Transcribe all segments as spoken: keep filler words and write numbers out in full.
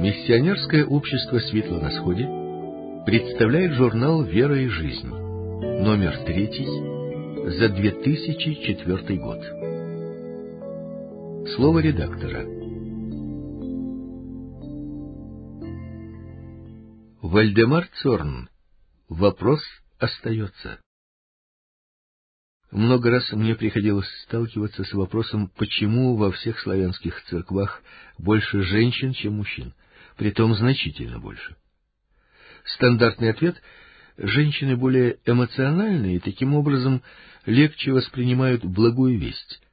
Миссионерское общество «Светло на сходе» представляет журнал «Вера и жизнь», номер третий, за две тысячи четвёртый год. Слово редактора. Вальдемар Цорн. Вопрос остается. Много раз мне приходилось сталкиваться с вопросом, почему во всех славянских церквах больше женщин, чем мужчин, притом значительно больше. Стандартный ответ — женщины более эмоциональны и таким образом легче воспринимают благую весть.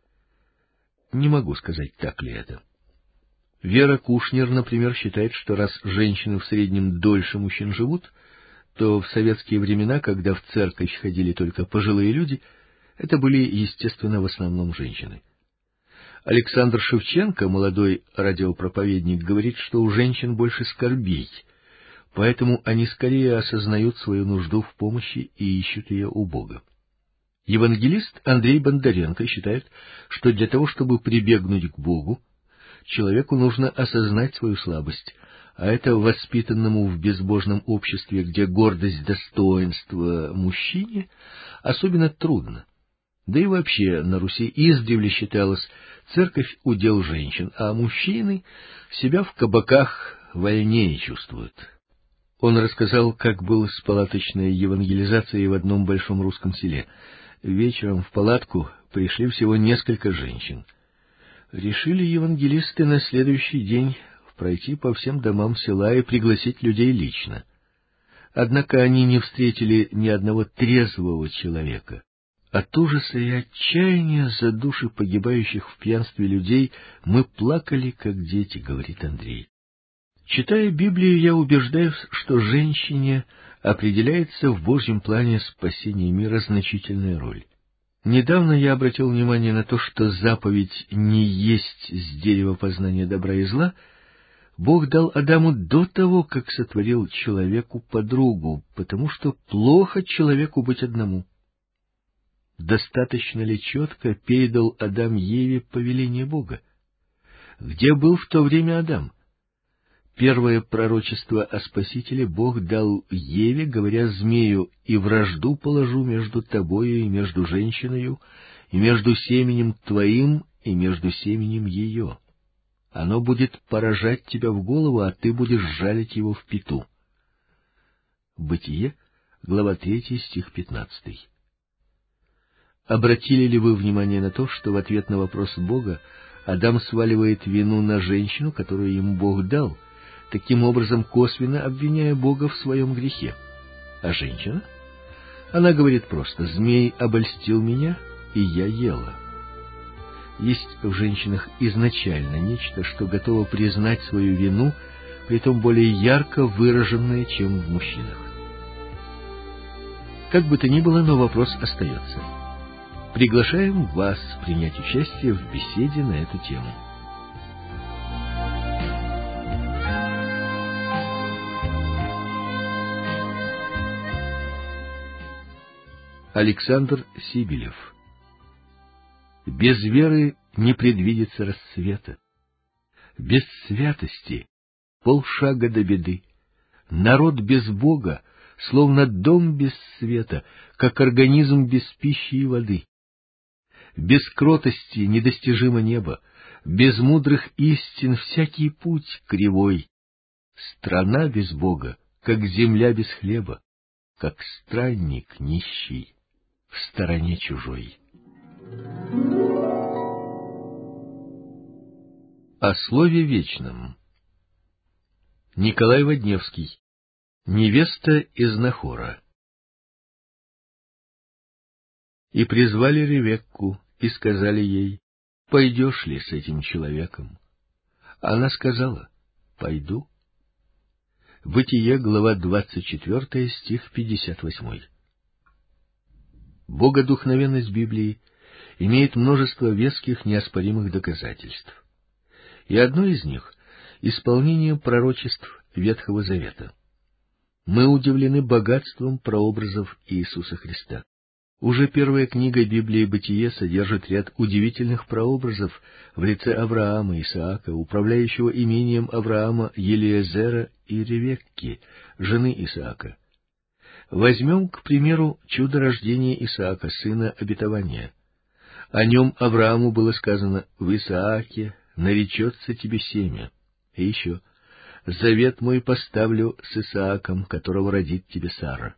Не могу сказать, так ли это. Вера Кушнер, например, считает, что раз женщины в среднем дольше мужчин живут, то в советские времена, когда в церковь ходили только пожилые люди, это были, естественно, в основном женщины. Александр Шевченко, молодой радиопроповедник, говорит, что у женщин больше скорбей, поэтому они скорее осознают свою нужду в помощи и ищут ее у Бога. Евангелист Андрей Бондаренко считает, что для того, чтобы прибегнуть к Богу, человеку нужно осознать свою слабость, а это воспитанному в безбожном обществе, где гордость достоинства мужчине, особенно трудно. Да и вообще на Руси издревле считалось, церковь — удел женщин, а мужчины себя в кабаках вольнее чувствуют. Он рассказал, как был с палаточной евангелизацией в одном большом русском селе. Вечером в палатку пришли всего несколько женщин. Решили евангелисты на следующий день пройти по всем домам села и пригласить людей лично. Однако они не встретили ни одного трезвого человека. От ужаса и отчаяния за души погибающих в пьянстве людей мы плакали, как дети, говорит Андрей. Читая Библию, я убеждаюсь, что женщине определяется в Божьем плане спасения мира значительная роль. Недавно я обратил внимание на то, что заповедь «не есть с дерева познания добра и зла» Бог дал Адаму до того, как сотворил человеку подругу, потому что плохо человеку быть одному. Достаточно ли четко передал Адам Еве повеление Бога? Где был в то время Адам? Первое пророчество о Спасителе Бог дал Еве, говоря змею: «И вражду положу между тобою и между женщиною, и между семенем твоим и между семенем ее. Оно будет поражать тебя в голову, а ты будешь жалить его в пяту». Бытие, глава третья, стих пятнадцатый. Обратили ли вы внимание на то, что в ответ на вопрос Бога Адам сваливает вину на женщину, которую ему Бог дал, таким образом косвенно обвиняя Бога в своем грехе? А женщина? Она говорит просто: «Змей обольстил меня, и я ела». Есть в женщинах изначально нечто, что готово признать свою вину, притом более ярко выраженное, чем в мужчинах. Как бы то ни было, но вопрос остается. Приглашаем вас принять участие в беседе на эту тему. Александр Сибелев. Без веры не предвидится рассвета. Без святости полшага до беды. Народ без Бога, словно дом без света, как организм без пищи и воды. Без кротости недостижимо небо, без мудрых истин всякий путь кривой. Страна без Бога, как земля без хлеба, как странник нищий в стороне чужой. О слове вечном. Николай Водневский. Невеста из Нахора. И призвали Ревекку, и сказали ей: «Пойдешь ли с этим человеком?» Она сказала: «Пойду». Бытие, глава двадцать четвёртая, стих пятьдесят восьмой. Богодухновенность Библии имеет множество веских неоспоримых доказательств. И одно из них — исполнение пророчеств Ветхого Завета. Мы удивлены богатством прообразов Иисуса Христа. Уже первая книга Библии «Бытие» содержит ряд удивительных прообразов в лице Авраама, Исаака, управляющего имением Авраама Елиезера и Ревекки, жены Исаака. Возьмем, к примеру, чудо рождения Исаака, сына обетования. О нем Аврааму было сказано: «В Исааке наречется тебе семя». И еще: «Завет мой поставлю с Исааком, которого родит тебе Сара».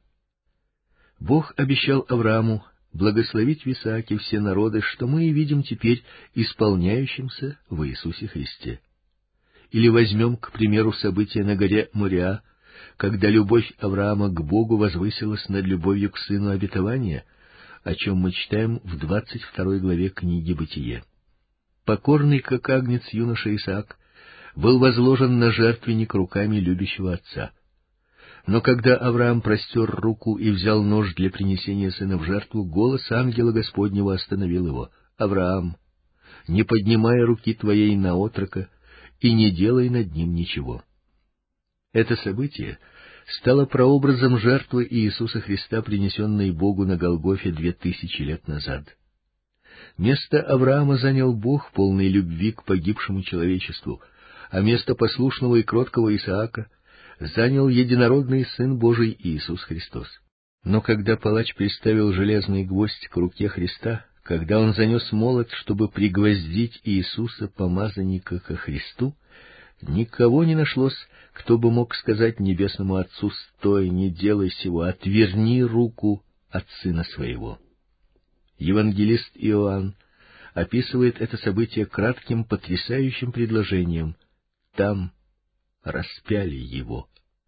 Бог обещал Аврааму благословить в Исааке все народы, что мы и видим теперь исполняющимся в Иисусе Христе. Или возьмем, к примеру, события на горе Мориа, когда любовь Авраама к Богу возвысилась над любовью к сыну обетования, о чем мы читаем в двадцать второй главе книги «Бытие». Покорный, как агнец, юноша Исаак был возложен на жертвенник руками любящего отца. Но когда Авраам простер руку и взял нож для принесения сына в жертву, голос ангела Господнего остановил его: «Авраам, не поднимай руки твоей на отрока и не делай над ним ничего». Это событие стало прообразом жертвы Иисуса Христа, принесенной Богу на Голгофе две тысячи лет назад. Место Авраама занял Бог, полный любви к погибшему человечеству, а место послушного и кроткого Исаака занял единородный Сын Божий Иисус Христос. Но когда палач приставил железный гвоздь к руке Христа, когда он занес молот, чтобы пригвоздить Иисуса, помазанника, ко Христу, никого не нашлось, кто бы мог сказать небесному Отцу: «Стой, не делай сего, отверни руку от Сына Своего». Евангелист Иоанн описывает это событие кратким, потрясающим предложением: «Там распяли его».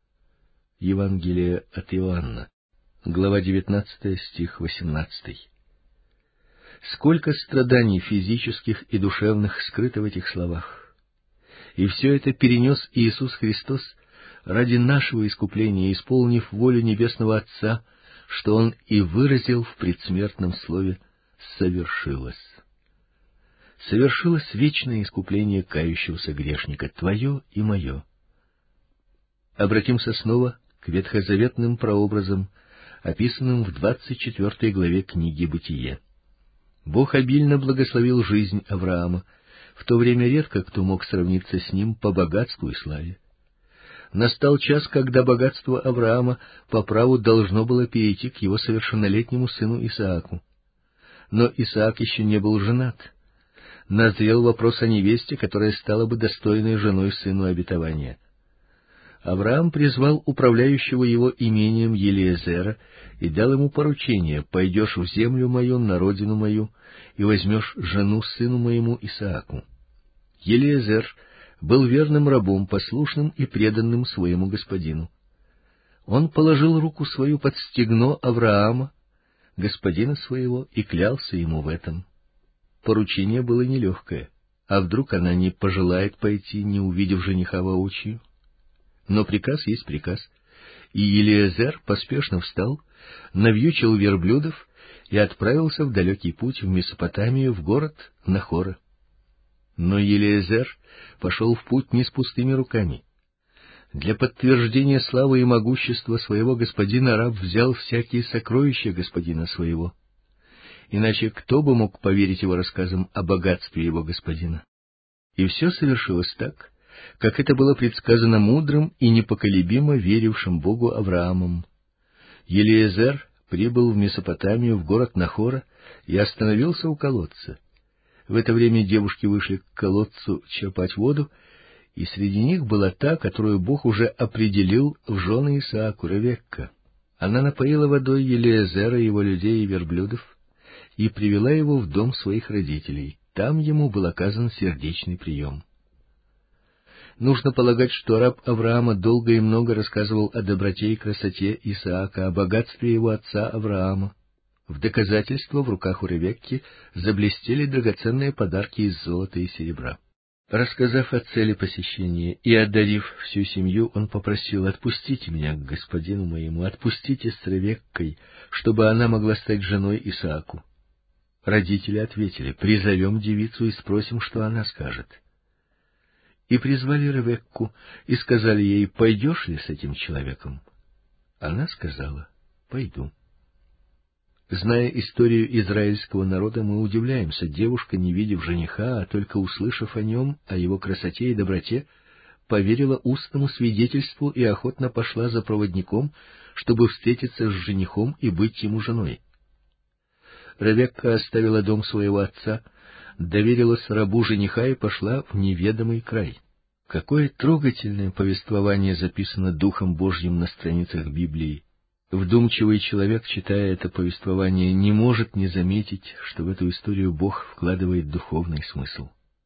Евангелие от Иоанна, глава девятнадцатая, стих восемнадцатый. Сколько страданий физических и душевных скрыто в этих словах! И все это перенес Иисус Христос ради нашего искупления, исполнив волю Небесного Отца, что Он и выразил в предсмертном слове: «Совершилось». Совершилось вечное искупление кающегося грешника, твое и мое. Обратимся снова к ветхозаветным прообразам, описанным в двадцать четвёртой главе книги «Бытие». Бог обильно благословил жизнь Авраама, в то время редко кто мог сравниться с ним по богатству и славе. Настал час, когда богатство Авраама по праву должно было перейти к его совершеннолетнему сыну Исааку. Но Исаак еще не был женат. Назрел вопрос о невесте, которая стала бы достойной женой сыну обетования. Авраам призвал управляющего его имением Елиезера и дал ему поручение: «Пойдешь в землю мою, на родину мою, и возьмешь жену сыну моему Исааку». Елиезер был верным рабом, послушным и преданным своему господину. Он положил руку свою под стегно Авраама, господина своего, и клялся ему в этом. Поручение было нелегкое. А вдруг она не пожелает пойти, не увидев жениха воочию? Но приказ есть приказ, и Елиезер поспешно встал, навьючил верблюдов и отправился в далекий путь в Месопотамию, в город Нахора. Но Елиезер пошел в путь не с пустыми руками. Для подтверждения славы и могущества своего господина раб взял всякие сокровища господина своего. Иначе кто бы мог поверить его рассказам о богатстве его господина? И все совершилось так, как это было предсказано мудрым и непоколебимо верившим Богу Авраамом. Елиезер прибыл в Месопотамию, в город Нахора, и остановился у колодца. В это время девушки вышли к колодцу черпать воду, и среди них была та, которую Бог уже определил в жены Исааку, Ревекка. Она напоила водой Елиезера, его людей и верблюдов, и привела его в дом своих родителей. Там ему был оказан сердечный прием. Нужно полагать, что раб Авраама долго и много рассказывал о доброте и красоте Исаака, о богатстве его отца Авраама. В доказательство в руках у Ревекки заблестели драгоценные подарки из золота и серебра. Рассказав о цели посещения и одарив всю семью, он попросил: «Отпустите меня к господину моему, отпустите с Ревеккой, чтобы она могла стать женой Исааку». Родители ответили: «Призовем девицу и спросим, что она скажет». И призвали Ревекку и сказали ей: «Пойдешь ли с этим человеком?» Она сказала: «Пойду». Зная историю израильского народа, мы удивляемся: девушка, не видев жениха, а только услышав о нем, о его красоте и доброте, поверила устному свидетельству и охотно пошла за проводником, чтобы встретиться с женихом и быть ему женой. Ревекка оставила дом своего отца, доверилась рабу жениха и пошла в неведомый край. Какое трогательное повествование записано Духом Божьим на страницах Библии! Вдумчивый человек, читая это повествование, не может не заметить, что в эту историю Бог вкладывает духовный смысл.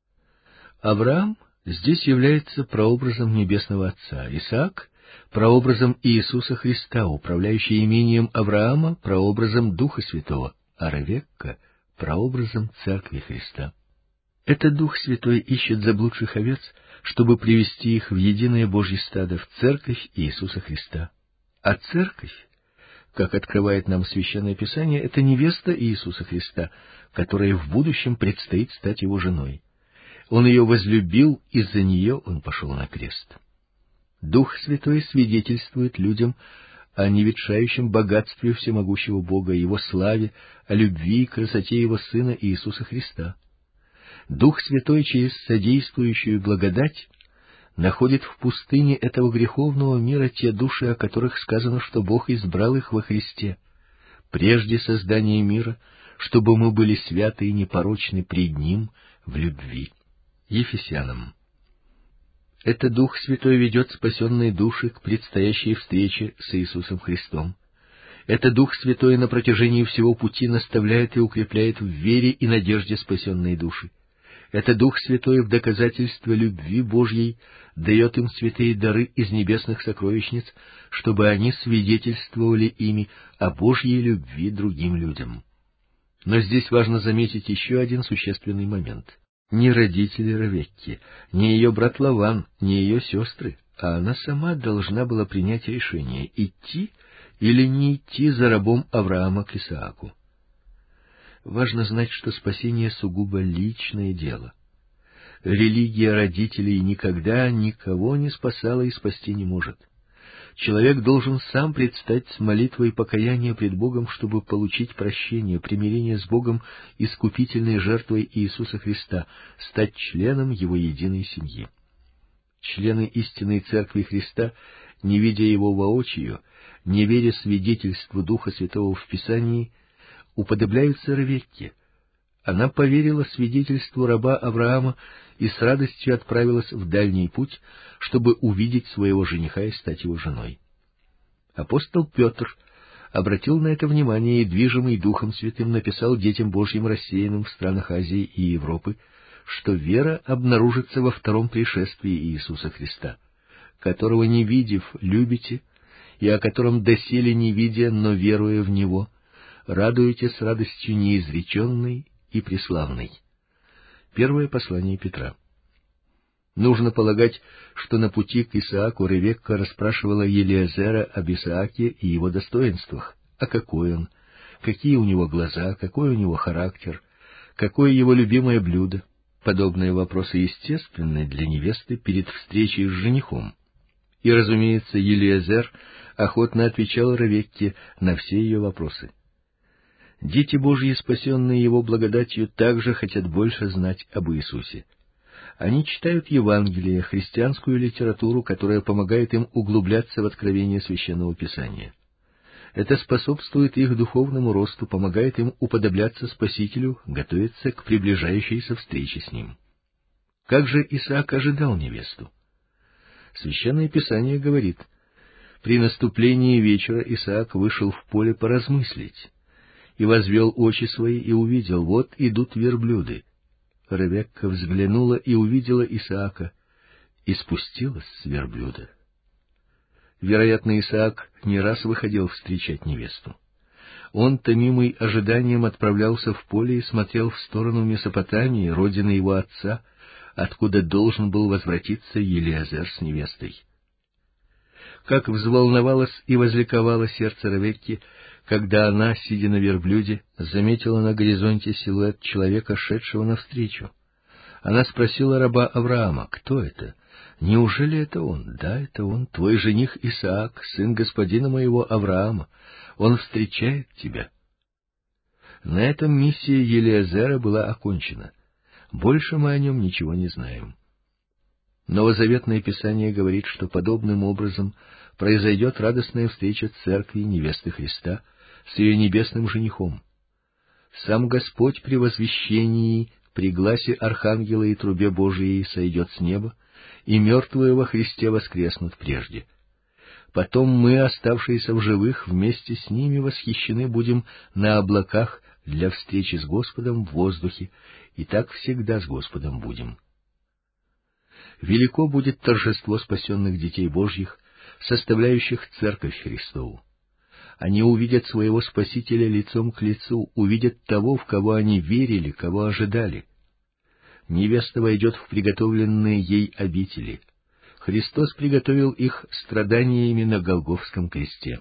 Авраам здесь является прообразом Небесного Отца, Исаак — прообразом Иисуса Христа, управляющий имением Авраама — прообразом Духа Святого, а Ревекка — прообразом Церкви Христа. Это Дух Святой ищет заблудших овец, чтобы привести их в единое Божье стадо, в Церковь Иисуса Христа. А Церковь, как открывает нам Священное Писание, это невеста Иисуса Христа, которая в будущем предстоит стать его женой. Он ее возлюбил, и за нее он пошел на крест. Дух Святой свидетельствует людям о неветшающем богатстве всемогущего Бога, его славе, о любви и красоте его Сына Иисуса Христа. Дух Святой через содействующую благодать находит в пустыне этого греховного мира те души, о которых сказано, что Бог избрал их во Христе, прежде создания мира, чтобы мы были святы и непорочны пред Ним в любви. Ефесянам. Это Дух Святой ведет спасенные души к предстоящей встрече с Иисусом Христом. Это Дух Святой на протяжении всего пути наставляет и укрепляет в вере и надежде спасенные души. Это Дух Святой в доказательство любви Божьей дает им святые дары из небесных сокровищниц, чтобы они свидетельствовали ими о Божьей любви другим людям. Но здесь важно заметить еще один существенный момент. Ни родители Ревекки, ни ее брат Лаван, ни ее сестры, а она сама должна была принять решение, идти или не идти за рабом Авраама к Исааку. Важно знать, что спасение сугубо личное дело. Религия родителей никогда никого не спасала и спасти не может. Человек должен сам предстать с молитвой покаяния пред Богом, чтобы получить прощение, примирение с Богом искупительной жертвой Иисуса Христа, стать членом Его единой семьи. Члены истинной Церкви Христа, не видя Его воочию, не веря свидетельству Духа Святого в Писании, уподобляются Ревекке. Она поверила свидетельству раба Авраама и с радостью отправилась в дальний путь, чтобы увидеть своего жениха и стать его женой. Апостол Петр обратил на это внимание и, движимый Духом Святым, написал детям Божьим, рассеянным в странах Азии и Европы, что вера обнаружится во втором пришествии Иисуса Христа, которого, не видев, любите, и о котором доселе не видя, но веруя в Него, радуетесь радостью неизреченной и преславной. Первое послание Петра. Нужно полагать, что на пути к Исааку Ревекка расспрашивала Елиезера об Исааке и его достоинствах, а какой он, какие у него глаза, какой у него характер, какое его любимое блюдо. Подобные вопросы естественны для невесты перед встречей с женихом. И, разумеется, Елиезер охотно отвечал Ревекке на все ее вопросы. Дети Божьи, спасенные Его благодатью, также хотят больше знать об Иисусе. Они читают Евангелие, христианскую литературу, которая помогает им углубляться в откровение Священного Писания. Это способствует их духовному росту, помогает им уподобляться Спасителю, готовиться к приближающейся встрече с Ним. Как же Исаак ожидал невесту? Священное Писание говорит: «При наступлении вечера Исаак вышел в поле поразмыслить, и возвел очи свои, и увидел, вот идут верблюды. Ревекка взглянула и увидела Исаака, и спустилась с верблюда». Вероятно, Исаак не раз выходил встречать невесту. Он, томимый ожиданием, отправлялся в поле и смотрел в сторону Месопотамии, родины его отца, откуда должен был возвратиться Елиезер с невестой. Как взволновалось и возликовало сердце Ревекки, когда она, сидя на верблюде, заметила на горизонте силуэт человека, шедшего навстречу. Она спросила раба Авраама: «Кто это? Неужели это он?» «Да, это он, твой жених Исаак, сын господина моего Авраама. Он встречает тебя». На этом миссия Елиазера была окончена. Больше мы о нем ничего не знаем. Новозаветное Писание говорит, что подобным образом произойдет радостная встреча Церкви невесты Христа с ее небесным женихом. Сам Господь при возвещении, при гласе архангела и трубе Божией сойдет с неба, и мертвые во Христе воскреснут прежде. Потом мы, оставшиеся в живых, вместе с ними восхищены будем на облаках для встречи с Господом в воздухе, и так всегда с Господом будем. Велико будет торжество спасенных детей Божьих, составляющих Церковь Христову. Они увидят своего Спасителя лицом к лицу, увидят того, в кого они верили, кого ожидали. Невеста войдет в приготовленные ей обители. Христос приготовил их страданиями на Голгофском кресте.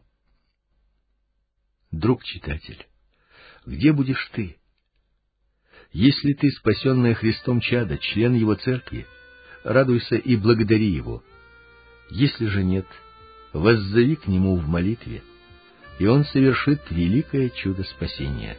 Друг читатель, где будешь ты? Если ты спасенное Христом чадо, член Его церкви, радуйся и благодари Его. Если же нет, воззови к Нему в молитве, и Он совершит великое чудо спасения.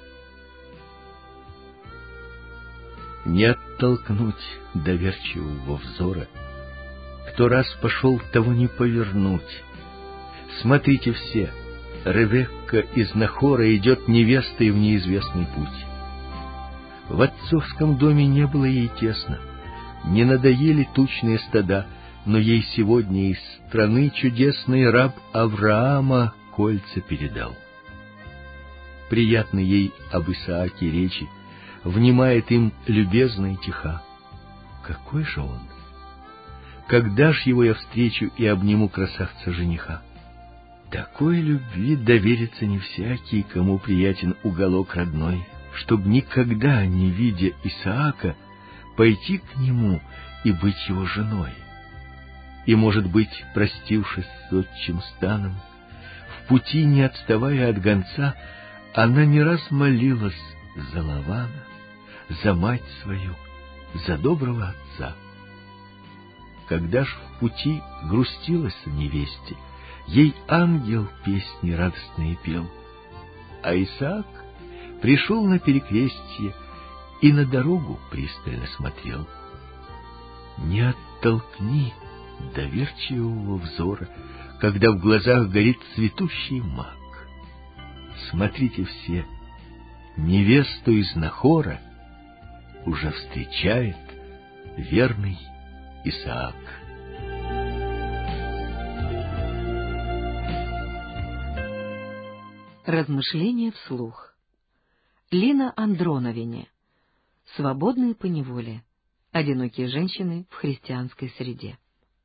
Не оттолкнуть доверчивого взора, кто раз пошел, того не повернуть. Смотрите все, Ревекка из Нахора идет невестой в неизвестный путь. В отцовском доме не было ей тесно, не надоели тучные стада, но ей сегодня из страны чудесный раб Авраама кольца передал. Приятны ей об Исааке речи, внимает им любезно и тиха. Какой же он? Когда ж его я встречу и обниму красавца-жениха? Такой любви доверится не всякий, кому приятен уголок родной, чтоб никогда, не видя Исаака, пойти к нему и быть его женой. И, может быть, простившись с отчим станом, в пути, не отставая от гонца, она не раз молилась за Лавана, за мать свою, за доброго отца. Когда ж в пути грустилась о невесте, ей ангел песни радостные пел, а Исаак пришел на перекрестье и на дорогу пристально смотрел. Не оттолкни доверчивого взора, когда в глазах горит цветущий мак. Смотрите все, невесту из Нахора уже встречает верный Исаак. Размышления вслух. Лина Андроновине. Свободные по неволе. Одинокие женщины в христианской среде.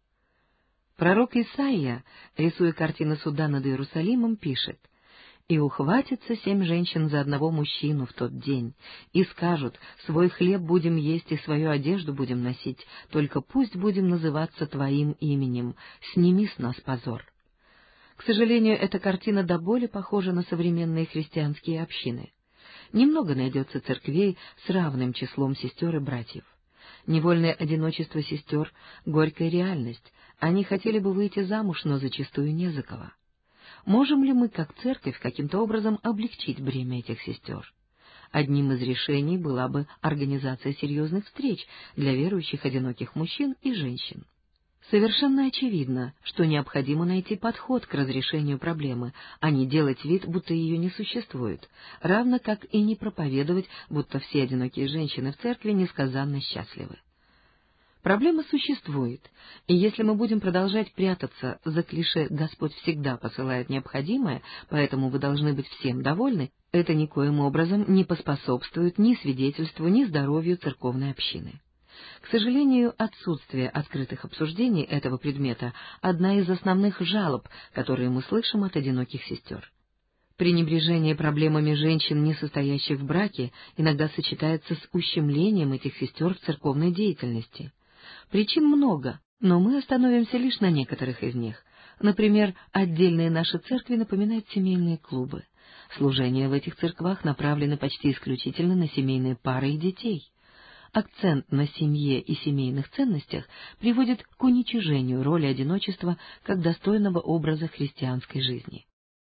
Пророк Исаия, рисуя картины суда над Иерусалимом, пишет: «И ухватятся семь женщин за одного мужчину в тот день, и скажут: свой хлеб будем есть и свою одежду будем носить, только пусть будем называться Твоим именем, сними с нас позор». К сожалению, эта картина до боли похожа на современные христианские общины. Немного найдется церквей с равным числом сестер и братьев. Невольное одиночество сестер — горькая реальность. Они хотели бы выйти замуж, но зачастую не за кого. Можем ли мы, как церковь, каким-то образом облегчить бремя этих сестер? Одним из решений была бы организация серьезных встреч для верующих одиноких мужчин и женщин. Совершенно очевидно, что необходимо найти подход к разрешению проблемы, а не делать вид, будто ее не существует, равно как и не проповедовать, будто все одинокие женщины в церкви несказанно счастливы. Проблема существует, и если мы будем продолжать прятаться за клише «Господь всегда посылает необходимое, поэтому вы должны быть всем довольны», это никоим образом не поспособствует ни свидетельству, ни здоровью церковной общины. К сожалению, отсутствие открытых обсуждений этого предмета — одна из основных жалоб, которые мы слышим от одиноких сестер. Пренебрежение проблемами женщин, не состоящих в браке, иногда сочетается с ущемлением этих сестер в церковной деятельности. Причин много, но мы остановимся лишь на некоторых из них. Например, отдельные наши церкви напоминают семейные клубы. Служения в этих церквах направлены почти исключительно на семейные пары и детей. Акцент на семье и семейных ценностях приводит к уничижению роли одиночества как достойного образа христианской жизни.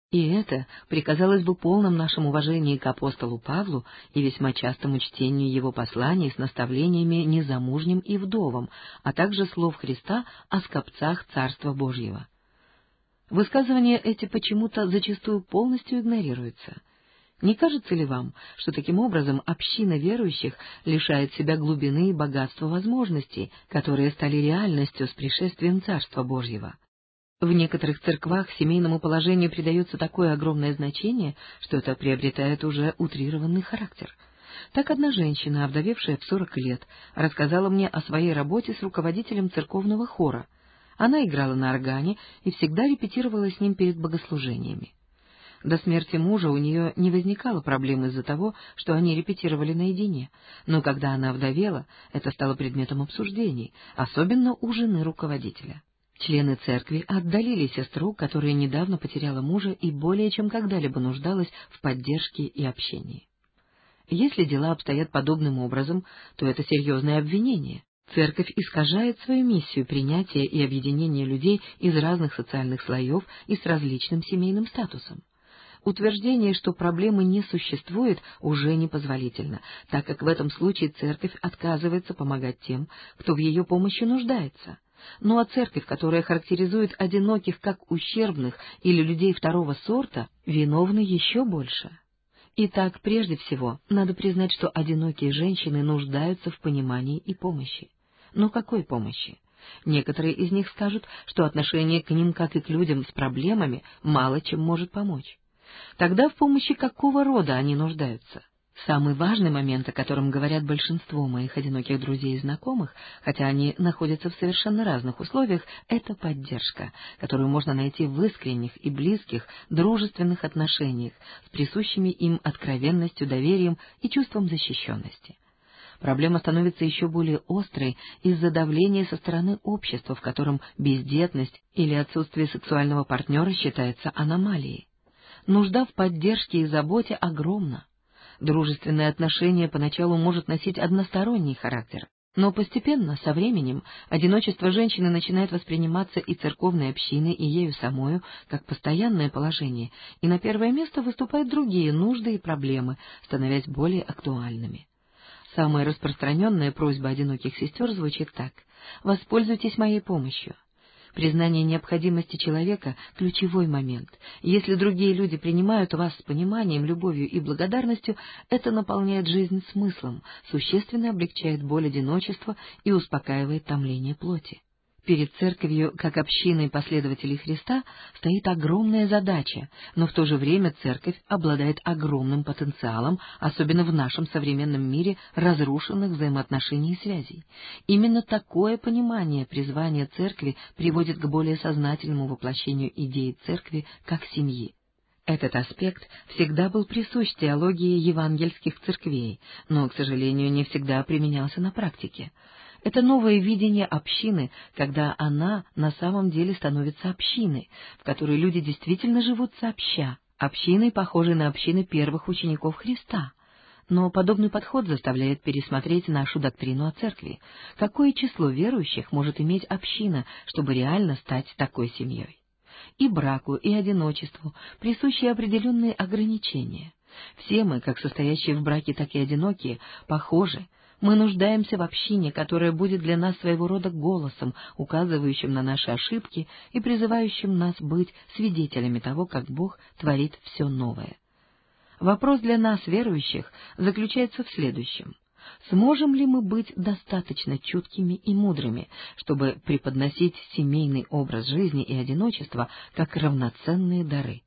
И это при, казалось бы, полном нашем уважении к апостолу Павлу и весьма частому чтению его посланий с наставлениями незамужним и вдовам, а также слов Христа о скопцах Царства Божьего. Высказывания эти почему-то зачастую полностью игнорируются. Не кажется ли вам, что таким образом община верующих лишает себя глубины и богатства возможностей, которые стали реальностью с пришествием Царства Божьего? В некоторых церквах семейному положению придается такое огромное значение, что это приобретает уже утрированный характер. Так одна женщина, овдовевшая в сорок лет, рассказала мне о своей работе с руководителем церковного хора. Она играла на органе и всегда репетировала с ним перед богослужениями. До смерти мужа у нее не возникало проблем из-за того, что они репетировали наедине, но когда она овдовела, это стало предметом обсуждений, особенно у жены руководителя. Члены церкви отдалили сестру, которая недавно потеряла мужа и более чем когда-либо нуждалась в поддержке и общении. Если дела обстоят подобным образом, то это серьезное обвинение. Церковь искажает свою миссию принятия и объединения людей из разных социальных слоев и с различным семейным статусом. Утверждение, что проблемы не существует, уже непозволительно, так как в этом случае церковь отказывается помогать тем, кто в ее помощи нуждается. Ну а церковь, которая характеризует одиноких как ущербных или людей второго сорта, виновна еще больше. Итак, прежде всего, надо признать, что одинокие женщины нуждаются в понимании и помощи. Но какой помощи? Некоторые из них скажут, что отношение к ним, как и к людям с проблемами, мало чем может помочь. Тогда в помощи какого рода они нуждаются? Самый важный момент, о котором говорят большинство моих одиноких друзей и знакомых, хотя они находятся в совершенно разных условиях, это поддержка, которую можно найти в искренних и близких, дружественных отношениях с присущими им откровенностью, доверием и чувством защищенности. Проблема становится еще более острой из-за давления со стороны общества, в котором бездетность или отсутствие сексуального партнера считается аномалией. Нужда в поддержке и заботе огромна. Дружественное отношение поначалу может носить односторонний характер, но постепенно, со временем, одиночество женщины начинает восприниматься и церковной общиной, и ею самою, как постоянное положение, и на первое место выступают другие нужды и проблемы, становясь более актуальными. Самая распространенная просьба одиноких сестер звучит так: «Воспользуйтесь моей помощью». Признание необходимости человека — ключевой момент. Если другие люди принимают вас с пониманием, любовью и благодарностью, это наполняет жизнь смыслом, существенно облегчает боль одиночества и успокаивает томление плоти. Перед церковью, как общиной последователей Христа, стоит огромная задача, но в то же время церковь обладает огромным потенциалом, особенно в нашем современном мире разрушенных взаимоотношений и связей. Именно такое понимание призвания церкви приводит к более сознательному воплощению идеи церкви как семьи. Этот аспект всегда был присущ теологии евангельских церквей, но, к сожалению, не всегда применялся на практике. Это новое видение общины, когда она на самом деле становится общиной, в которой люди действительно живут сообща, общиной, похожей на общины первых учеников Христа. Но подобный подход заставляет пересмотреть нашу доктрину о церкви. Какое число верующих может иметь община, чтобы реально стать такой семьей? И браку, и одиночеству присущи определенные ограничения. Все мы, как состоящие в браке, так и одинокие, похожи. Мы нуждаемся в общине, которая будет для нас своего рода голосом, указывающим на наши ошибки и призывающим нас быть свидетелями того, как Бог творит все новое. Вопрос для нас, верующих, заключается в следующем. Сможем ли мы быть достаточно чуткими и мудрыми, чтобы преподносить семейный образ жизни и одиночества как равноценные дары?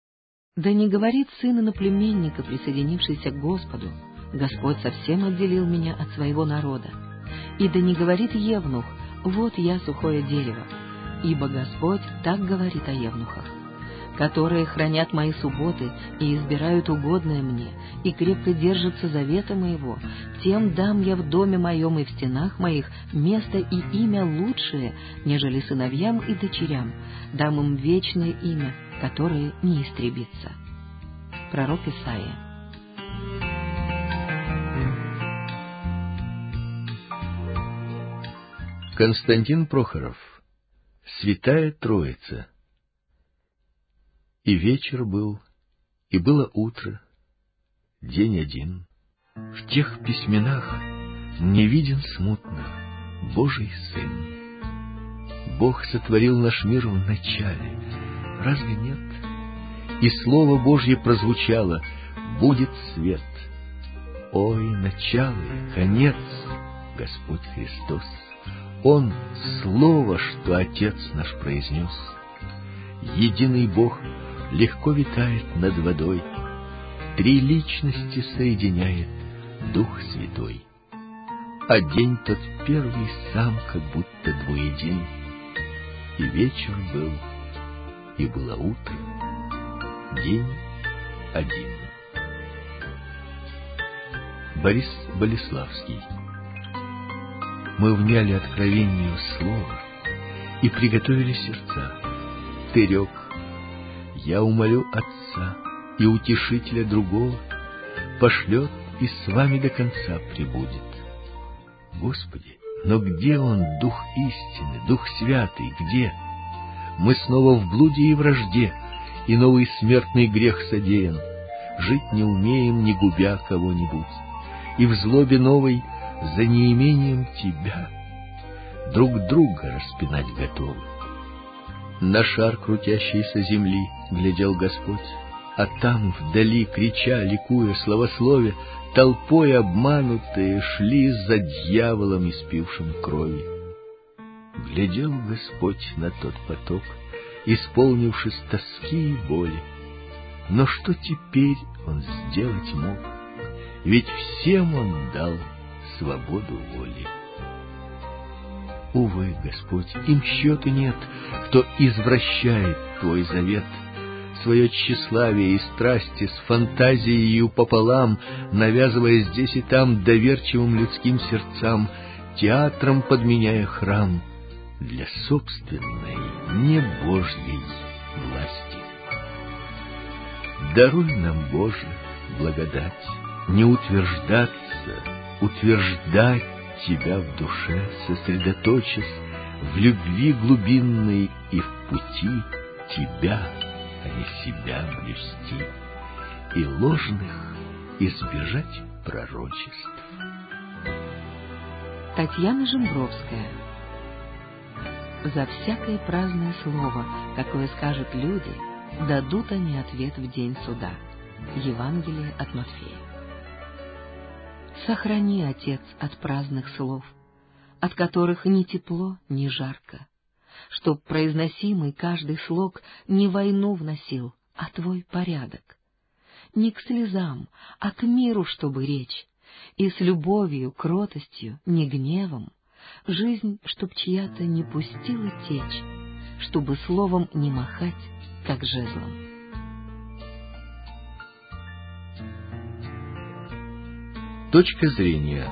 Да не говорит сын иноплеменника, присоединившийся к Господу: «Господь совсем отделил меня от своего народа». И да не говорит евнух: «Вот я сухое дерево», ибо Господь так говорит о евнухах: «Которые хранят мои субботы и избирают угодное мне, и крепко держатся завета моего, тем дам я в доме моем и в стенах моих место и имя лучшее, нежели сыновьям и дочерям, дам им вечное имя, которое не истребится». Пророк Исаия. Константин Прохоров. Святая Троица. И вечер был, и было утро, день один. В тех письменах мне виден смутно Божий Сын. Бог сотворил наш мир в начале, разве нет? И Слово Божье прозвучало: будет свет. Ой, начало и конец, Господь Христос. Он — Слово, что Отец наш произнес. Единый Бог легко витает над водой, три личности соединяет Дух Святой. А день тот первый сам как будто двуедин. И вечер был, и было утро, день один. Борис Болеславский. Мы вняли откровению слова и приготовили сердца. Ты рек: я умолю Отца, и Утешителя другого пошлет, и с вами до конца пребудет. Господи, но где Он, Дух истины, Дух Святый, где? Мы снова в блуде и вражде, и новый смертный грех содеян. Жить не умеем, не губя кого-нибудь, и в злобе новой за неимением Тебя друг друга распинать готовы. На шар крутящейся земли глядел Господь, а там вдали, крича, ликуя, славословя, толпой обманутые шли за дьяволом, испившим крови. Глядел Господь на тот поток, исполнившись тоски и боли. Но что теперь Он сделать мог? Ведь всем Он дал свободу воли. Увы, Господь, им счету нет, кто извращает Твой завет, свое тщеславие и страсти с фантазией пополам, навязывая здесь и там доверчивым людским сердцам, театром подменяя храм для собственной, не Божьей власти. Даруй нам, Боже, благодать, не утверждаться, утверждать Тебя в душе, сосредоточась в любви глубинной и в пути Тебя, а не себя блюсти, и ложных избежать пророчеств. Татьяна Жембровская. За всякое праздное слово, какое скажут люди, дадут они ответ в день суда. Евангелие от Матфея. Сохрани, Отец, от праздных слов, от которых ни тепло, ни жарко, чтоб произносимый каждый слог не войну вносил, а Твой порядок. Не к слезам, а к миру, чтобы речь, и с любовью, кротостью, не гневом, жизнь, чтоб чья-то не пустила течь, чтобы словом не махать, как жезлом. Точка зрения.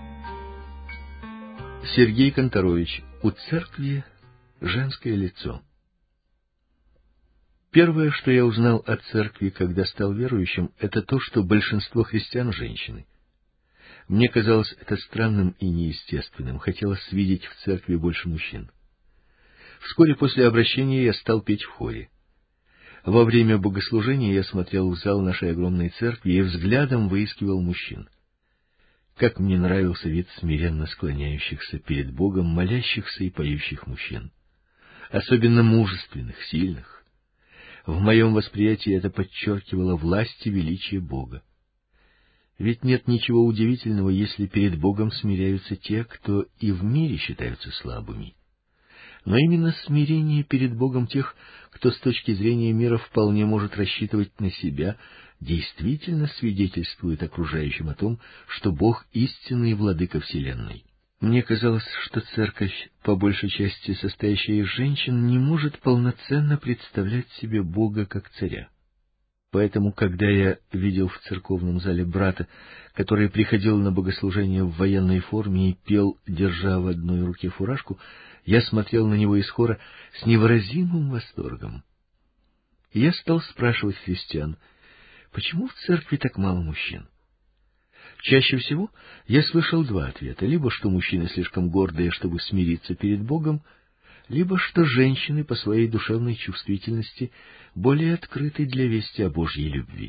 Сергей Конторович. У церкви женское лицо. Первое, что я узнал о церкви, когда стал верующим, это то, что большинство христиан — женщины. Мне казалось это странным и неестественным. Хотелось видеть в церкви больше мужчин. Вскоре после обращения я стал петь в хоре. Во время богослужения я смотрел в зал нашей огромной церкви и взглядом выискивал мужчин. Как мне нравился вид смиренно склоняющихся перед Богом, молящихся и поющих мужчин. Особенно мужественных, сильных. В моем восприятии это подчеркивало власть и величие Бога. Ведь нет ничего удивительного, если перед Богом смиряются те, кто и в мире считаются слабыми. Но именно смирение перед Богом тех, кто с точки зрения мира вполне может рассчитывать на себя, действительно свидетельствует окружающим о том, что Бог — истинный владыка вселенной. Мне казалось, что церковь, по большей части состоящая из женщин, не может полноценно представлять себе Бога как царя. Поэтому, когда я видел в церковном зале брата, который приходил на богослужение в военной форме и пел, держа в одной руке фуражку, я смотрел на него из хора с невыразимым восторгом. И я стал спрашивать христиан, почему в церкви так мало мужчин? Чаще всего я слышал два ответа: либо что мужчины слишком гордые, чтобы смириться перед Богом, либо что женщины по своей душевной чувствительности более открыты для вести о Божьей любви.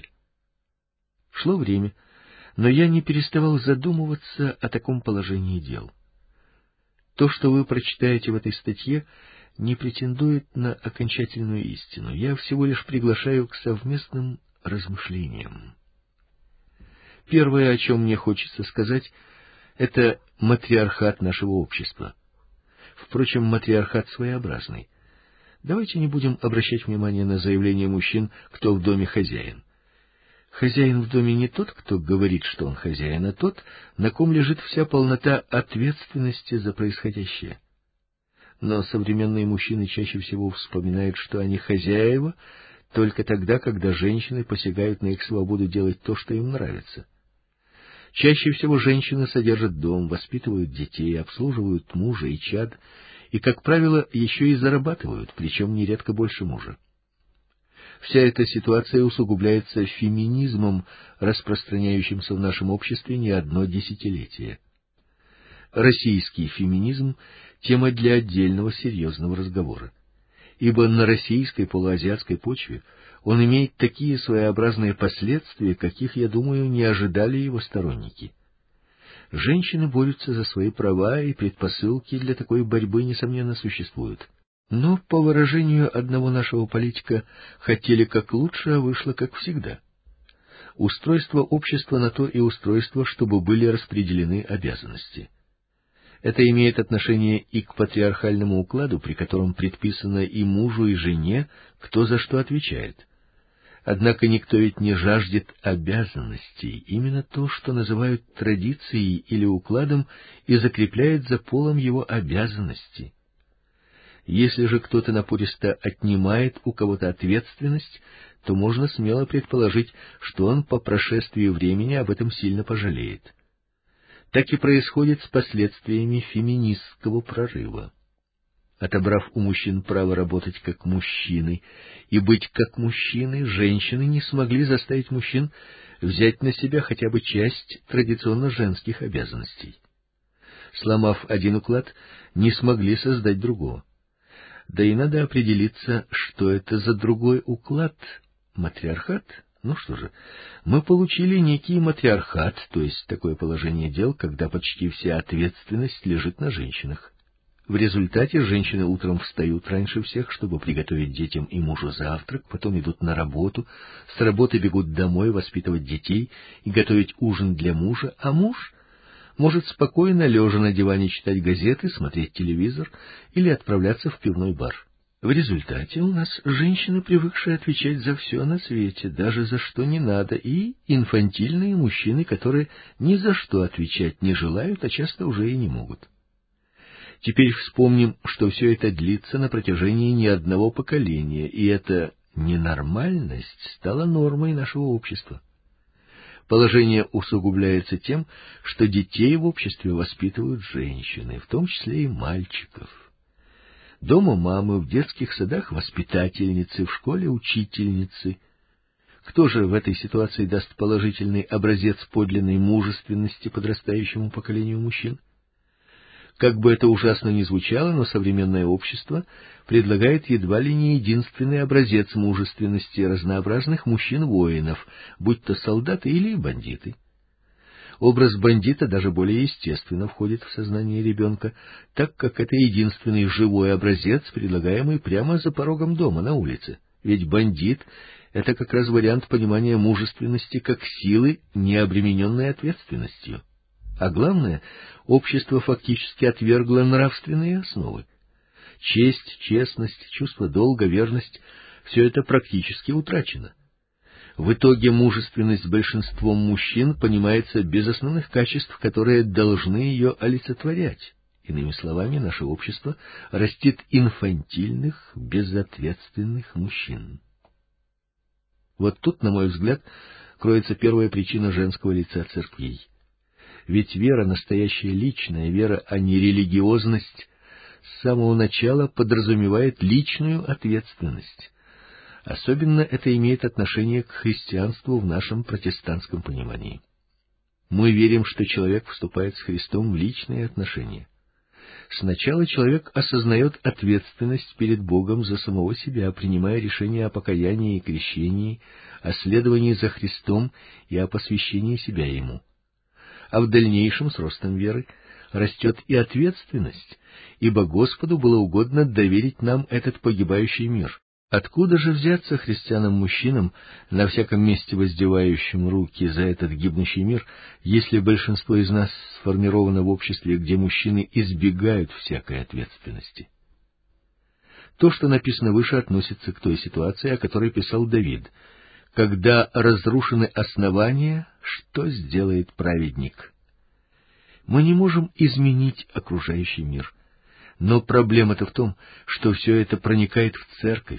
Шло время, но я не переставал задумываться о таком положении дел. То, что вы прочитаете в этой статье, не претендует на окончательную истину. Я всего лишь приглашаю к совместным размышлениям. Первое, о чем мне хочется сказать, это матриархат нашего общества. Впрочем, матриархат своеобразный. Давайте не будем обращать внимание на заявление мужчин, кто в доме хозяин. Хозяин в доме не тот, кто говорит, что он хозяин, а тот, на ком лежит вся полнота ответственности за происходящее. Но современные мужчины чаще всего вспоминают, что они хозяева только тогда, когда женщины посягают на их свободу делать то, что им нравится. Чаще всего женщины содержат дом, воспитывают детей, обслуживают мужа и чад, и, как правило, еще и зарабатывают, причем нередко больше мужа. Вся эта ситуация усугубляется феминизмом, распространяющимся в нашем обществе не одно десятилетие. Российский феминизм — тема для отдельного серьезного разговора, ибо на российской полуазиатской почве он имеет такие своеобразные последствия, каких, я думаю, не ожидали его сторонники. Женщины борются за свои права, и предпосылки для такой борьбы, несомненно, существуют. Но, по выражению одного нашего политика, хотели как лучше, а вышло как всегда. Устройство общества на то и устройство, чтобы были распределены обязанности. Это имеет отношение и к патриархальному укладу, при котором предписано и мужу, и жене, кто за что отвечает. Однако никто ведь не жаждет обязанностей, именно то, что называют традицией или укладом, и закрепляет за полом его обязанности. Если же кто-то напористо отнимает у кого-то ответственность, то можно смело предположить, что он по прошествии времени об этом сильно пожалеет. Так и происходит с последствиями феминистского прорыва. Отобрав у мужчин право работать как мужчины и быть как мужчины, женщины не смогли заставить мужчин взять на себя хотя бы часть традиционно женских обязанностей. Сломав один уклад, не смогли создать другого. Да и надо определиться, что это за другой уклад. Матриархат? Ну что же, мы получили некий матриархат, то есть такое положение дел, когда почти вся ответственность лежит на женщинах. В результате женщины утром встают раньше всех, чтобы приготовить детям и мужу завтрак, потом идут на работу, с работы бегут домой воспитывать детей и готовить ужин для мужа, а муж может спокойно, лежа на диване, читать газеты, смотреть телевизор или отправляться в пивной бар. В результате у нас женщины, привыкшие отвечать за все на свете, даже за что не надо, и инфантильные мужчины, которые ни за что отвечать не желают, а часто уже и не могут. Теперь вспомним, что все это длится на протяжении не одного поколения, и эта ненормальность стала нормой нашего общества. Положение усугубляется тем, что детей в обществе воспитывают женщины, в том числе и мальчиков. Дома мамы, в детских садах воспитательницы, в школе учительницы. Кто же в этой ситуации даст положительный образец подлинной мужественности подрастающему поколению мужчин? Как бы это ужасно ни звучало, но современное общество предлагает едва ли не единственный образец мужественности разнообразных мужчин-воинов, будь то солдаты или бандиты. Образ бандита даже более естественно входит в сознание ребенка, так как это единственный живой образец, предлагаемый прямо за порогом дома, на улице. Ведь бандит — это как раз вариант понимания мужественности как силы, не обремененной ответственностью. А главное, общество фактически отвергло нравственные основы. Честь, честность, чувство долга, верность — все это практически утрачено. В итоге мужественность большинством мужчин понимается без основных качеств, которые должны ее олицетворять. Иными словами, наше общество растит инфантильных, безответственных мужчин. Вот тут, на мой взгляд, кроется первая причина женского лица церквей. Ведь вера, настоящая личная вера, а не религиозность, с самого начала подразумевает личную ответственность. Особенно это имеет отношение к христианству в нашем протестантском понимании. Мы верим, что человек вступает с Христом в личные отношения. Сначала человек осознает ответственность перед Богом за самого себя, принимая решение о покаянии и крещении, о следовании за Христом и о посвящении себя Ему. А в дальнейшем, с ростом веры, растет и ответственность, ибо Господу было угодно доверить нам этот погибающий мир. Откуда же взяться христианам-мужчинам, на всяком месте воздевающим руки за этот гибнущий мир, если большинство из нас сформировано в обществе, где мужчины избегают всякой ответственности? То, что написано выше, относится к той ситуации, о которой писал Давид. Когда разрушены основания, что сделает праведник? Мы не можем изменить окружающий мир. Но проблема-то в том, что все это проникает в церковь.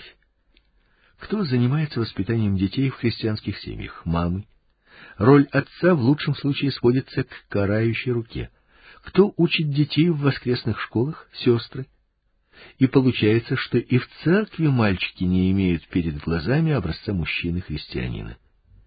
Кто занимается воспитанием детей в христианских семьях? Мамы. Роль отца в лучшем случае сводится к карающей руке. Кто учит детей в воскресных школах? Сестры. И получается, что и в церкви мальчики не имеют перед глазами образца мужчины-христианина.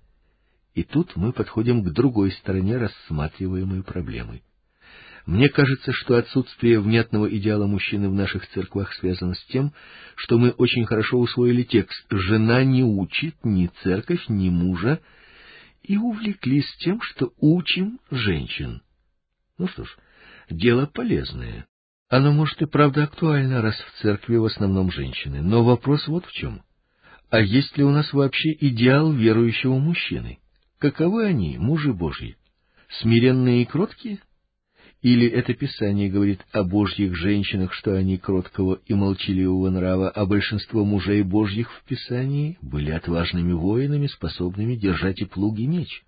И тут мы подходим к другой стороне рассматриваемой проблемы. Мне кажется, что отсутствие внятного идеала мужчины в наших церквах связано с тем, что мы очень хорошо усвоили текст «Жена не учит ни церковь, ни мужа», и увлеклись тем, что учим женщин. Ну что ж, дело полезное. Оно, может, и правда актуально, раз в церкви в основном женщины. Но вопрос вот в чем. А есть ли у нас вообще идеал верующего мужчины? Каковы они, мужи Божьи? Смиренные и кроткие? Или это Писание говорит о Божьих женщинах, что они кроткого и молчаливого нрава, а большинство мужей Божьих в Писании были отважными воинами, способными держать и плуг, и меч?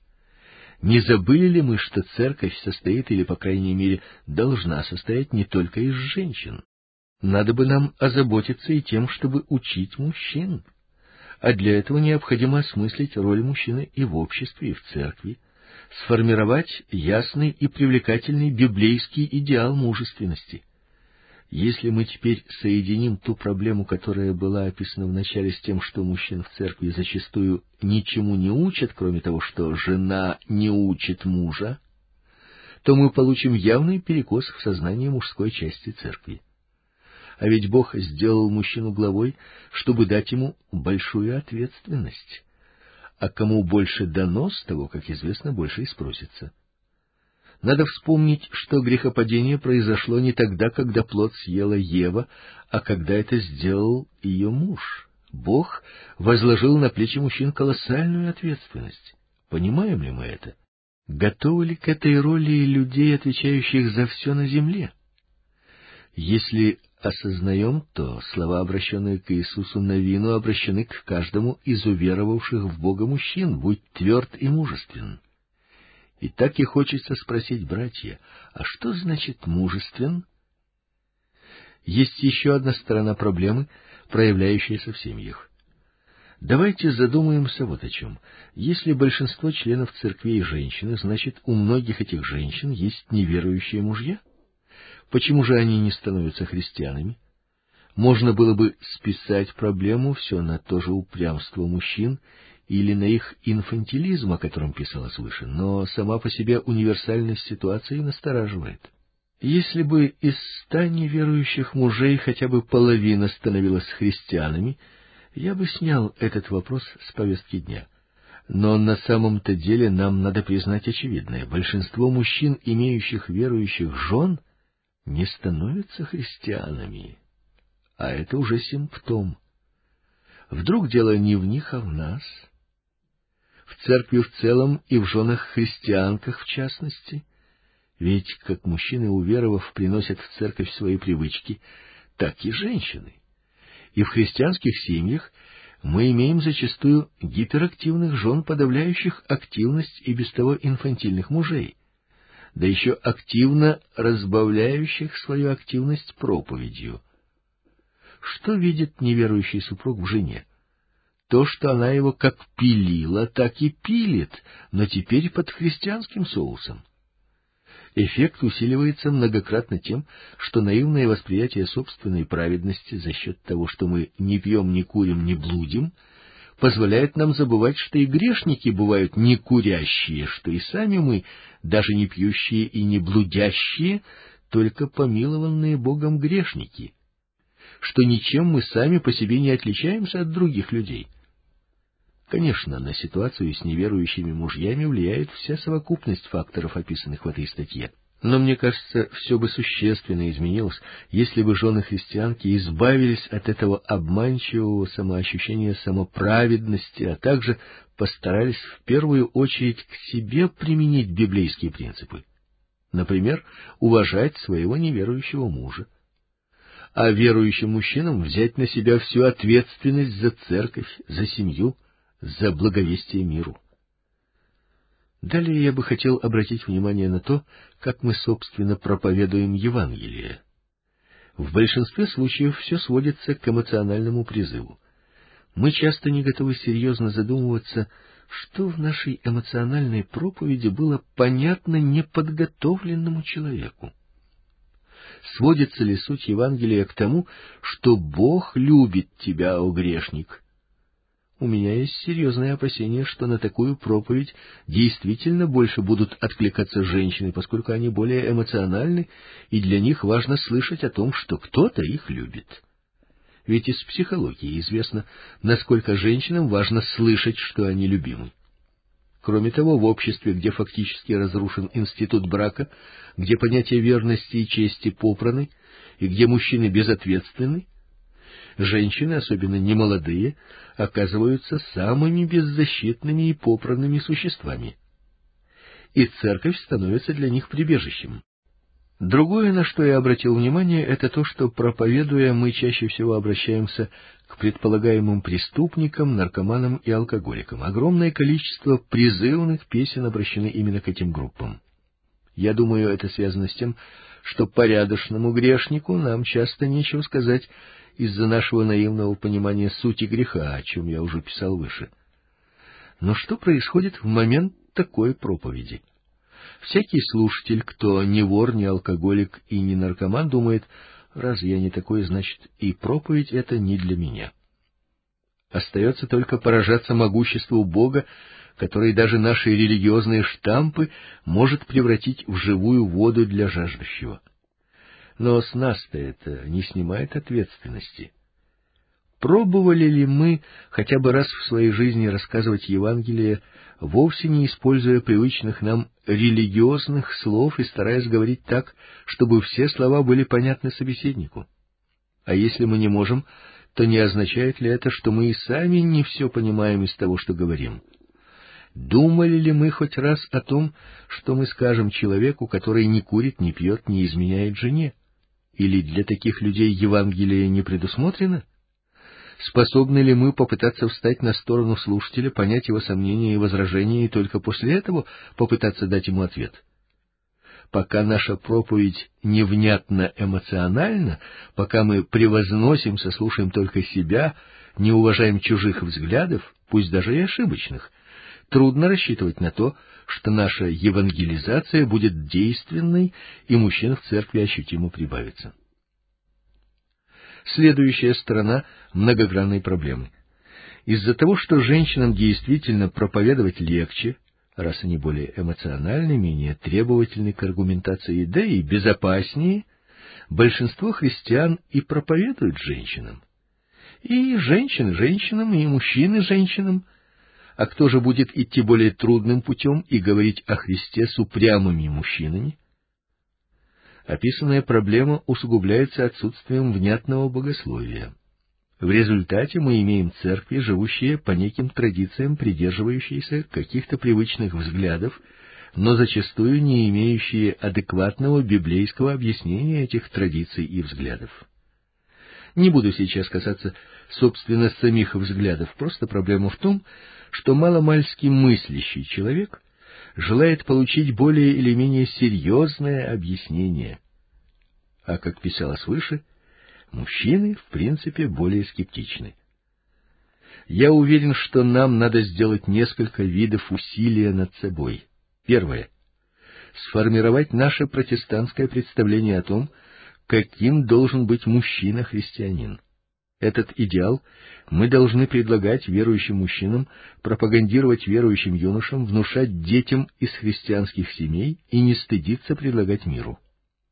Не забыли ли мы, что церковь состоит, или, по крайней мере, должна состоять не только из женщин? Надо бы нам озаботиться и тем, чтобы учить мужчин. А для этого необходимо осмыслить роль мужчины и в обществе, и в церкви, сформировать ясный и привлекательный библейский идеал мужественности. Если мы теперь соединим ту проблему, которая была описана в начале, с тем, что мужчин в церкви зачастую ничему не учат, кроме того, что жена не учит мужа, то мы получим явный перекос в сознании мужской части церкви. А ведь Бог сделал мужчину главой, чтобы дать ему большую ответственность. А кому больше дано, с того, как известно, больше и спросится. Надо вспомнить, что грехопадение произошло не тогда, когда плод съела Ева, а когда это сделал ее муж. Бог возложил на плечи мужчин колоссальную ответственность. Понимаем ли мы это? Готовы ли к этой роли людей, отвечающих за все на земле? Если осознаем, то слова, обращенные к Иисусу Навину, обращены к каждому из уверовавших в Бога мужчин: «Будь тверд и мужествен». И так и хочется спросить, братья, а что значит мужествен? Есть еще одна сторона проблемы, проявляющаяся в семьях. Давайте задумаемся вот о чем. Если большинство членов церквей женщины, значит, у многих этих женщин есть неверующие мужья? Почему же они не становятся христианами? Можно было бы списать проблему все на то же упрямство мужчин или на их инфантилизм, о котором писалось выше, но сама по себе универсальность ситуации настораживает. Если бы из ста неверующих мужей хотя бы половина становилась христианами, я бы снял этот вопрос с повестки дня. Но на самом-то деле нам надо признать очевидное: большинство мужчин, имеющих верующих жен, не становятся христианами. А это уже симптом. Вдруг дело не в них, а в нас? В церкви в целом и в женах-христианках в частности? Ведь как мужчины, уверовав, приносят в церковь свои привычки, так и женщины. И в христианских семьях мы имеем зачастую гиперактивных жен, подавляющих активность и без того инфантильных мужей, да еще активно разбавляющих свою активность проповедью. Что видит неверующий супруг в жене? То, что она его как пилила, так и пилит, но теперь под христианским соусом. Эффект усиливается многократно тем, что наивное восприятие собственной праведности за счет того, что мы не пьем, не курим, не блудим, позволяет нам забывать, что и грешники бывают не курящие, что и сами мы, даже не пьющие и не блудящие, только помилованные Богом грешники, что ничем мы сами по себе не отличаемся от других людей. Конечно, на ситуацию с неверующими мужьями влияет вся совокупность факторов, описанных в этой статье. Но мне кажется, все бы существенно изменилось, если бы жены христианки избавились от этого обманчивого самоощущения самоправедности, а также постарались в первую очередь к себе применить библейские принципы. Например, уважать своего неверующего мужа. А верующим мужчинам взять на себя всю ответственность за церковь, за семью, за благовестие миру. Далее я бы хотел обратить внимание на то, как мы, собственно, проповедуем Евангелие. В большинстве случаев все сводится к эмоциональному призыву. Мы часто не готовы серьезно задумываться, что в нашей эмоциональной проповеди было понятно неподготовленному человеку. Сводится ли суть Евангелия к тому, что Бог любит тебя, о грешник? У меня есть серьезные опасения, что на такую проповедь действительно больше будут откликаться женщины, поскольку они более эмоциональны, и для них важно слышать о том, что кто-то их любит. Ведь из психологии известно, насколько женщинам важно слышать, что они любимы. Кроме того, в обществе, где фактически разрушен институт брака, где понятия верности и чести попраны, и где мужчины безответственны, женщины, особенно немолодые, оказываются самыми беззащитными и попранными существами. И церковь становится для них прибежищем. Другое, на что я обратил внимание, это то, что, проповедуя, мы чаще всего обращаемся к предполагаемым преступникам, наркоманам и алкоголикам. Огромное количество призывных песен обращены именно к этим группам. Я думаю, это связано с тем, что порядочному грешнику нам часто нечего сказать из-за нашего наивного понимания сути греха, о чем я уже писал выше. Но что происходит в момент такой проповеди? Всякий слушатель, кто не вор, не алкоголик и не наркоман, думает: раз я не такой, значит, и проповедь эта не для меня. Остается только поражаться могуществу Бога, который даже наши религиозные штампы может превратить в живую воду для жаждущего. Но с нас-то это не снимает ответственности. Пробовали ли мы хотя бы раз в своей жизни рассказывать Евангелие, вовсе не используя привычных нам религиозных слов и стараясь говорить так, чтобы все слова были понятны собеседнику? А если мы не можем, то не означает ли это, что мы и сами не все понимаем из того, что говорим? Думали ли мы хоть раз о том, что мы скажем человеку, который не курит, не пьет, не изменяет жене? Или для таких людей Евангелие не предусмотрено? Способны ли мы попытаться встать на сторону слушателя, понять его сомнения и возражения, и только после этого попытаться дать ему ответ? Пока наша проповедь невнятна эмоционально, пока мы превозносимся, слушаем только себя, не уважаем чужих взглядов, пусть даже и ошибочных, трудно рассчитывать на то, что наша евангелизация будет действенной, и мужчин в церкви ощутимо прибавится. Следующая сторона многогранной проблемы. Из-за того, что женщинам действительно проповедовать легче, раз они более эмоциональны, менее требовательны к аргументации, да и безопаснее, большинство христиан и проповедуют женщинам. И женщины женщинам, и мужчины женщинам. А кто же будет идти более трудным путем и говорить о Христе с упрямыми мужчинами? Описанная проблема усугубляется отсутствием внятного богословия. В результате мы имеем церкви, живущие по неким традициям, придерживающиеся каких-то привычных взглядов, но зачастую не имеющие адекватного библейского объяснения этих традиций и взглядов. Не буду сейчас касаться, собственно, самих взглядов, просто проблема в том, что маломальски мыслящий человек желает получить более или менее серьезное объяснение. А, как писалось выше, мужчины, в принципе, более скептичны. Я уверен, что нам надо сделать несколько видов усилия над собой. Первое. Сформировать наше протестантское представление о том, каким должен быть мужчина-христианин. Этот идеал мы должны предлагать верующим мужчинам, пропагандировать верующим юношам, внушать детям из христианских семей и не стыдиться предлагать миру.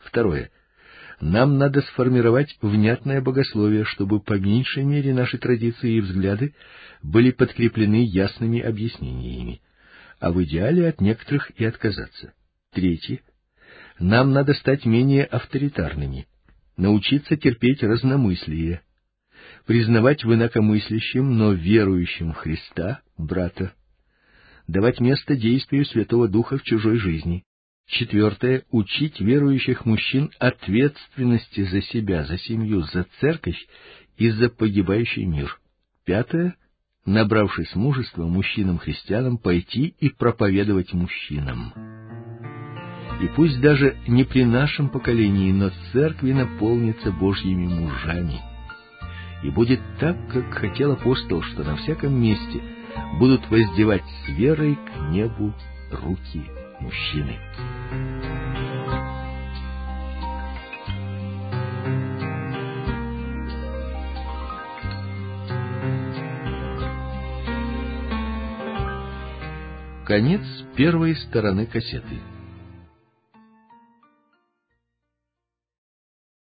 Второе. Нам надо сформировать внятное богословие, чтобы по меньшей мере наши традиции и взгляды были подкреплены ясными объяснениями, а в идеале от некоторых и отказаться. Третье. Нам надо стать менее авторитарными, научиться терпеть разномыслие, признавать в инакомыслящем, но верующем в Христа брата, давать место действию Святого Духа в чужой жизни. Четвертое. Учить верующих мужчин ответственности за себя, за семью, за церковь и за погибающий мир. Пятое. Набравшись мужества, мужчинам-христианам пойти и проповедовать мужчинам. И пусть даже не при нашем поколении, но церкви наполнится Божьими мужами. И будет так, как хотел апостол, что на всяком месте будут воздевать с верой к небу руки мужчины. Конец первой стороны кассеты.